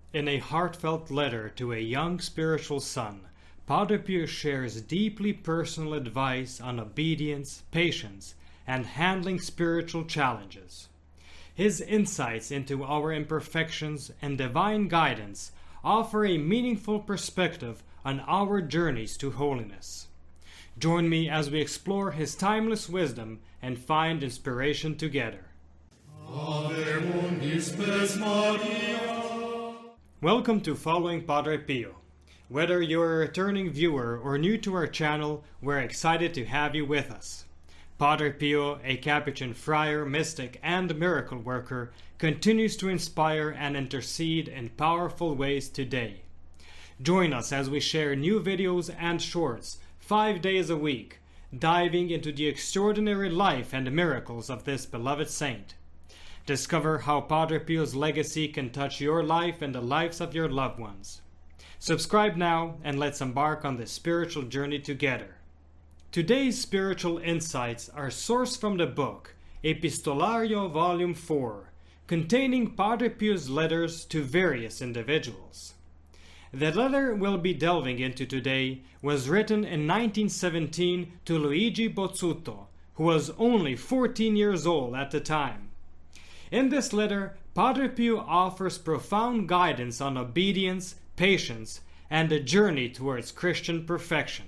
In a heartfelt letter to a young spiritual son, Padre Pio shares deeply personal advice on obedience, patience, and handling spiritual challenges. His insights into our imperfections and divine guidance offer a meaningful perspective on our journeys to holiness. Join me as we explore his timeless wisdom and find inspiration together. Ave mundi spes Maria. Welcome to Following Padre Pio. Whether you're a returning viewer or new to our channel, we're excited to have you with us. Padre Pio, a Capuchin friar, mystic, and miracle worker, continues to inspire and intercede in powerful ways today. Join us as we share new videos and shorts 5 days a week, diving into the extraordinary life and miracles of this beloved saint. Discover how Padre Pio's legacy can touch your life and the lives of your loved ones. Subscribe now and let's embark on this spiritual journey together. Today's spiritual insights are sourced from the book Epistolario Volume 4, containing Padre Pio's letters to various individuals. The letter we'll be delving into today was written in 1917 to Luigi Bozzuto, who was only 14 years old at the time. In this letter, Padre Pio offers profound guidance on obedience, patience, and the journey towards Christian perfection.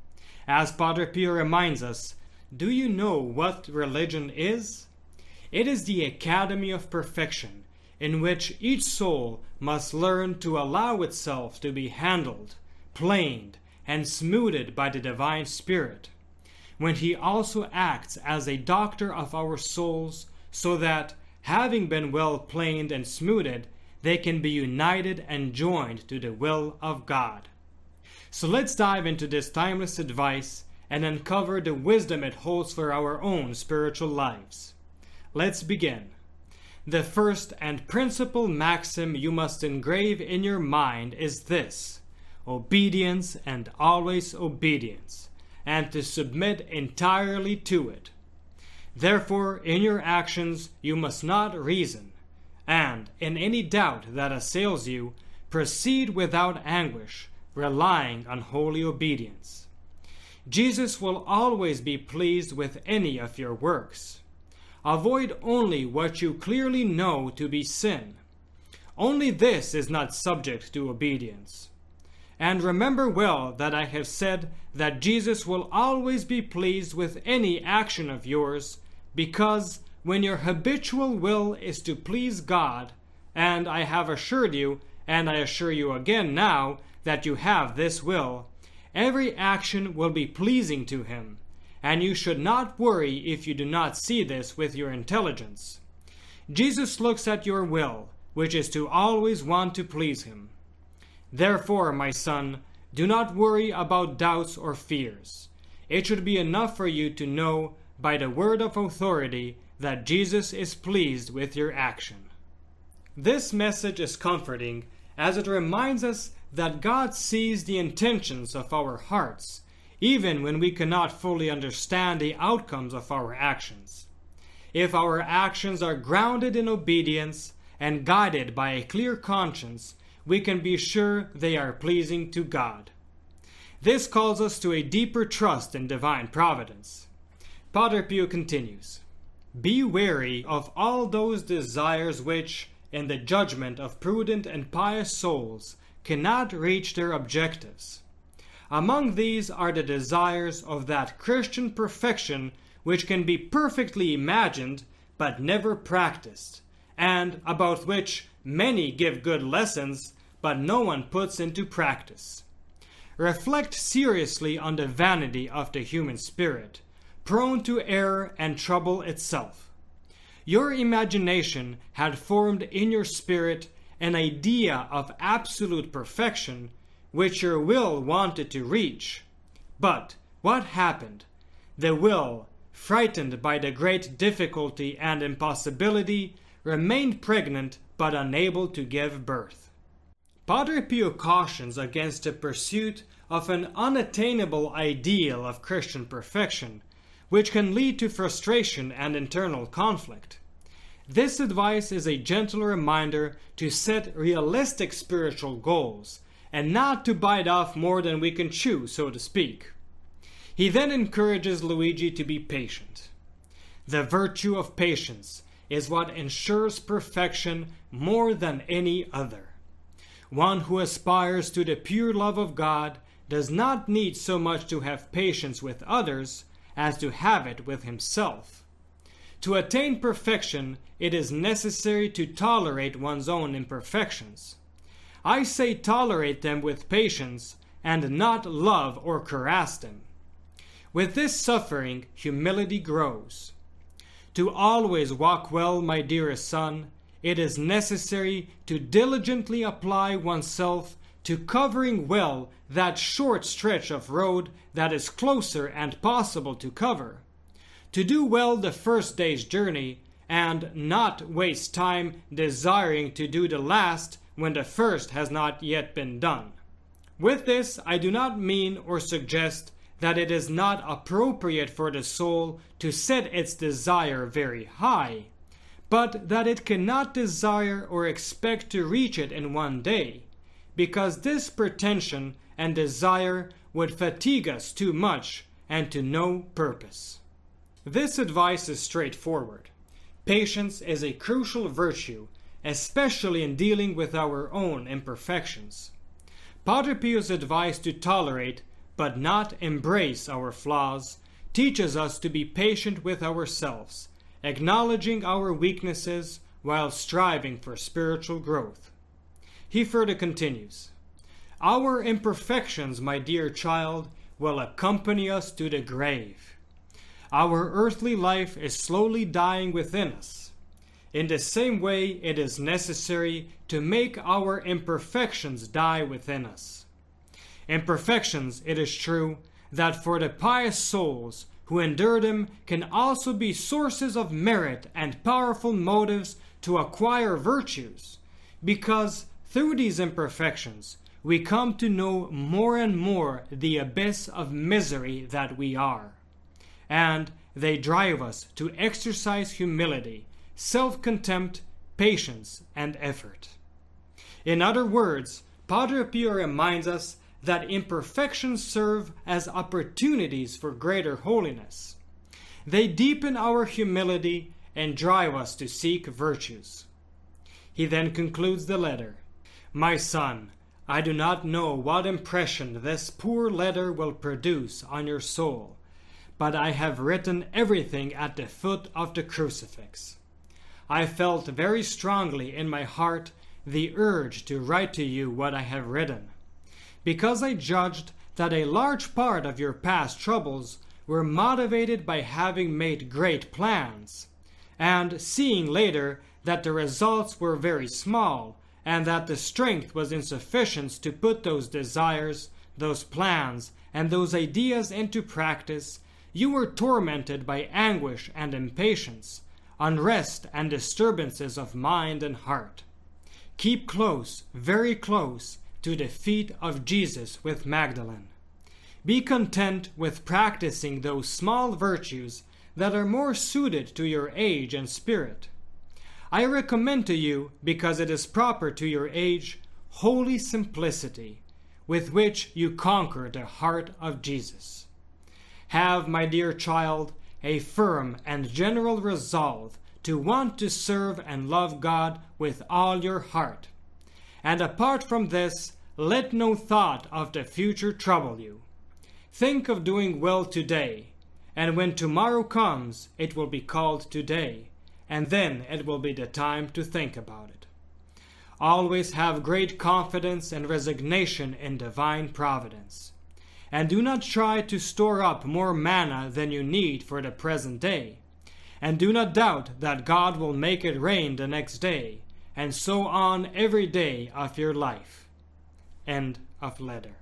As Padre Pio reminds us, do you know what religion is? It is the academy of perfection, in which each soul must learn to allow itself to be handled, planed, and smoothed by the Divine Spirit, when He also acts as a doctor of our souls, so that, having been well planed and smoothed, they can be united and joined to the will of God. So let's dive into this timeless advice and uncover the wisdom it holds for our own spiritual lives. Let's begin. The first and principal maxim you must engrave in your mind is this: obedience and always obedience, and to submit entirely to it. Therefore, in your actions you must not reason, and, in any doubt that assails you, proceed without anguish, relying on holy obedience. Jesus will always be pleased with any of your works. Avoid only what you clearly know to be sin. Only this is not subject to obedience. And remember well that I have said that Jesus will always be pleased with any action of yours, because when your habitual will is to please God, and I have assured you, and I assure you again now, that you have this will, every action will be pleasing to Him, and you should not worry if you do not see this with your intelligence. Jesus looks at your will, which is to always want to please Him. Therefore, my son, do not worry about doubts or fears. It should be enough for you to know by the word of authority that Jesus is pleased with your action. This message is comforting as it reminds us that God sees the intentions of our hearts, even when we cannot fully understand the outcomes of our actions. If our actions are grounded in obedience and guided by a clear conscience, we can be sure they are pleasing to God. This calls us to a deeper trust in divine providence. Padre Pio continues, "Be wary of all those desires which, in the judgment of prudent and pious souls, cannot reach their objectives. Among these are the desires of that Christian perfection which can be perfectly imagined but never practiced, and about which many give good lessons but no one puts into practice. Reflect seriously on the vanity of the human spirit, prone to error and trouble itself. Your imagination had formed in your spirit an idea of absolute perfection, which your will wanted to reach. But what happened? The will, frightened by the great difficulty and impossibility, remained pregnant but unable to give birth. Padre Pio cautions against the pursuit of an unattainable ideal of Christian perfection, which can lead to frustration and internal conflict. This advice is a gentle reminder to set realistic spiritual goals and not to bite off more than we can chew, so to speak. He then encourages Luigi to be patient. The virtue of patience is what ensures perfection more than any other. One who aspires to the pure love of God does not need so much to have patience with others as to have it with himself. To attain perfection, it is necessary to tolerate one's own imperfections. I say tolerate them with patience and not love or caress them. With this suffering, humility grows. To always walk well, my dearest son, it is necessary to diligently apply oneself to covering well that short stretch of road that is closer and possible to cover. To do well the first day's journey, and not waste time desiring to do the last when the first has not yet been done. With this, I do not mean or suggest that it is not appropriate for the soul to set its desire very high, but that it cannot desire or expect to reach it in one day, because this pretension and desire would fatigue us too much and to no purpose. This advice is straightforward. Patience is a crucial virtue, especially in dealing with our own imperfections. Padre Pio's advice to tolerate but not embrace our flaws teaches us to be patient with ourselves, acknowledging our weaknesses while striving for spiritual growth. He further continues, "Our imperfections, my dear child, will accompany us to the grave. Our earthly life is slowly dying within us. In the same way, it is necessary to make our imperfections die within us. Imperfections, it is true, that for the pious souls who endure them can also be sources of merit and powerful motives to acquire virtues, because through these imperfections we come to know more and more the abyss of misery that we are, and they drive us to exercise humility, self-contempt, patience, and effort." In other words, Padre Pio reminds us that imperfections serve as opportunities for greater holiness. They deepen our humility and drive us to seek virtues. He then concludes the letter, "My son, I do not know what impression this poor letter will produce on your soul, but I have written everything at the foot of the crucifix. I felt very strongly in my heart the urge to write to you what I have written, because I judged that a large part of your past troubles were motivated by having made great plans, and seeing later that the results were very small, and that the strength was insufficient to put those desires, those plans, and those ideas into practice, you were tormented by anguish and impatience, unrest and disturbances of mind and heart. Keep close, very close, to the feet of Jesus with Magdalene. Be content with practicing those small virtues that are more suited to your age and spirit. I recommend to you, because it is proper to your age, holy simplicity, with which you conquer the heart of Jesus. Have, my dear child, a firm and general resolve to want to serve and love God with all your heart. And apart from this, let no thought of the future trouble you. Think of doing well today, and when tomorrow comes, it will be called today, and then it will be the time to think about it. Always have great confidence and resignation in divine providence, and do not try to store up more manna than you need for the present day, and do not doubt that God will make it rain the next day, and so on every day of your life." End of letter.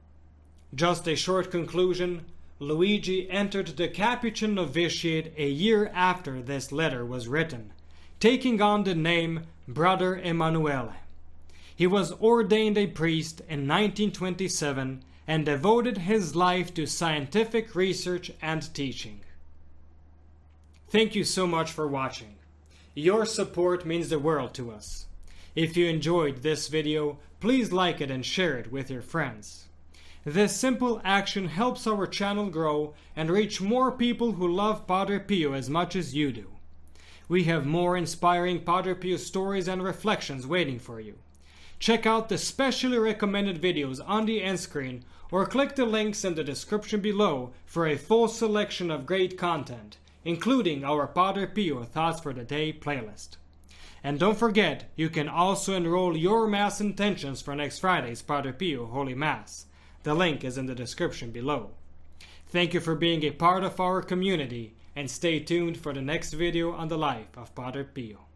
Just a short conclusion. Luigi entered the Capuchin novitiate a year after this letter was written, taking on the name Brother Emanuele. He was ordained a priest in 1927 and devoted his life to scientific research and teaching. Thank you so much for watching. Your support means the world to us. If you enjoyed this video, please like it and share it with your friends. This simple action helps our channel grow and reach more people who love Padre Pio as much as you do. We have more inspiring Padre Pio stories and reflections waiting for you. Check out the specially recommended videos on the end screen or click the links in the description below for a full selection of great content, including our Padre Pio Thoughts for the Day playlist. And don't forget, you can also enroll your Mass intentions for next Friday's Padre Pio Holy Mass. The link is in the description below. Thank you for being a part of our community, and stay tuned for the next video on the life of Padre Pio.